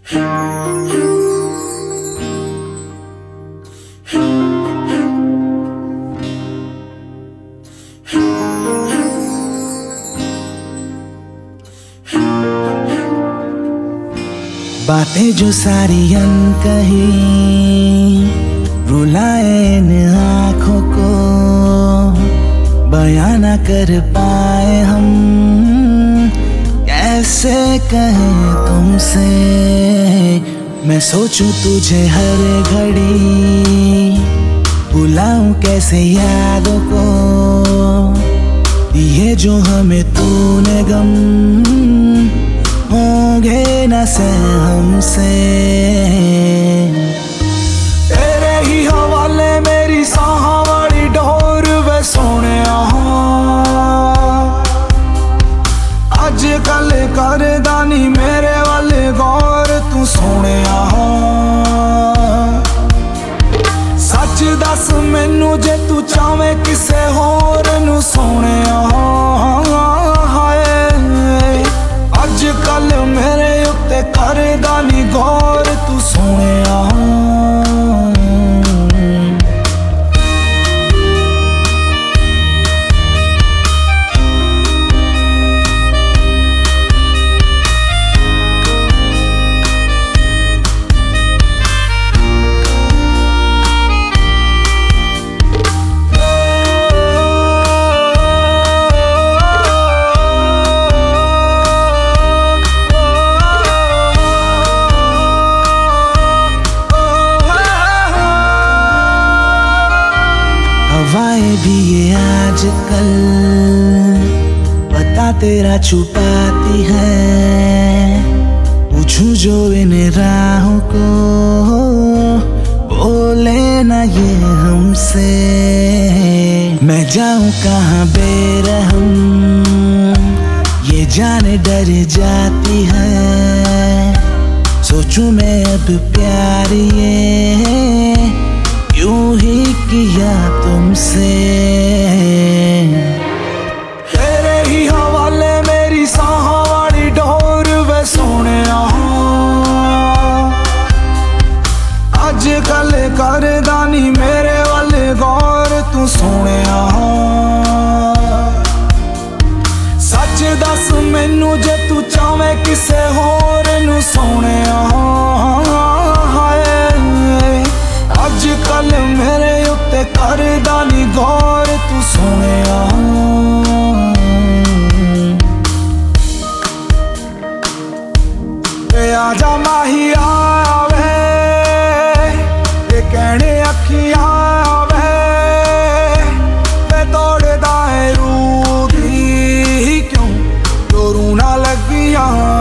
बातें जो सारी अनकही रुलाए इन आँखों को, बयां ना कर पाए हम, कैसे कहें तुमसे। मैं सोचूं तुझे हर घड़ी, बुलाऊं कैसे यादों को, ये जो हमें तूने गम होंगे न सहम से। तेरे ही हवाले मेरी साहां वाली डोर वे सोने अज कल कर दानी मेरे वाले गौर तू सोने। सच दस मैनू जे तू चाहे किसे होर नू सोने। अज कल मेरे उत्ते कर दानी गौर तू सोने। हवाएं भी ये आजकल पता तेरा छुपाती है, पूछूं जो इन राहों को बोले ना ये हमसे। मैं जाऊं कहाँ बेरहम ये जाने डर जाती है, सोचूं मैं अब प्यार ये यूं ही किया तुमसे। तेरे ही हवाले मेरी साहां वाली डोर वे सोने। अज कल कर दानी मेरे वाले गौर तू सोने। सच दस मैनू जे तू चाहे किसे होर नू सोने। अज कल मेरे उत्ते कर दानी गौर तू सोने। आजा माही आवे ये कहने अखियां आवे, मैं तोड़दा है रूह दी क्यों जो रूना लगियां।